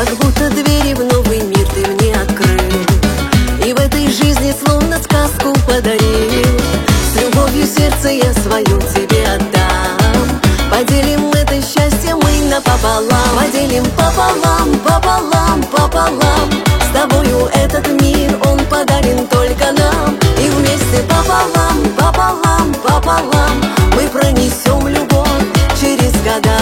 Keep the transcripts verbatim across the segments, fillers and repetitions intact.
Как будто двери в новый мир ты мне открыл, и в этой жизни словно сказку подарил. С любовью сердце я свое тебе отдам. Поделим это счастье мы напополам. Поделим пополам, пополам, пополам. С тобою этот мир, он подарен только нам. И вместе пополам, пополам, пополам мы пронесем любовь через года.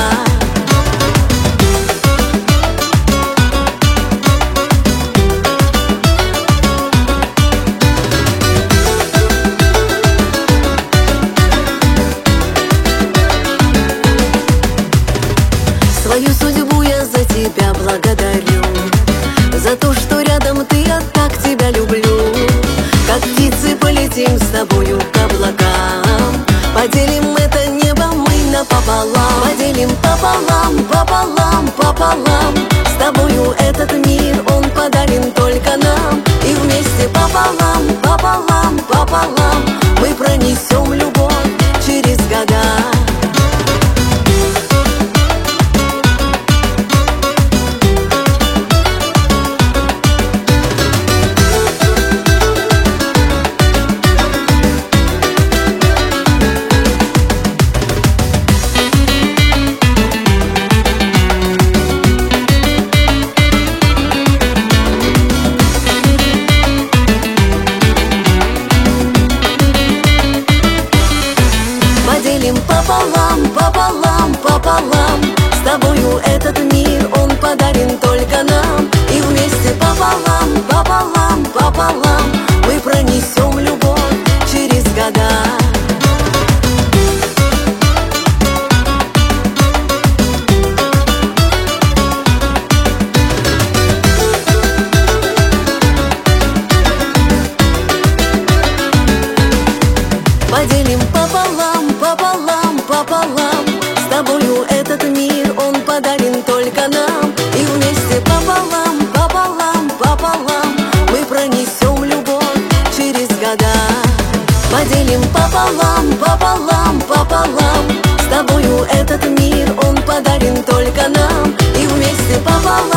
Свою судьбу я за тебя благодарю, за то, что рядом ты, я так тебя люблю. Как птицы полетим с тобою к облакам. Поделим это небо мы напополам. Поделим пополам, пополам, пополам. С тобою этот мир, он подарен только нам. И вместе пополам, пополам, пополам мы пронесем любовь через года. Поделим пополам, пополам, пополам. С тобою этот мир, он подарен только нам. И вместе пополам, пополам, пополам мы пронесем любовь через года. Поделим пополам, пополам, пополам. С тобою этот мир, он подарен только нам. И вместе пополам, пополам, пополам мы пронесем любовь через года. Поделим пополам, пополам, пополам. С тобою этот мир, он подарен только нам. И вместе пополам.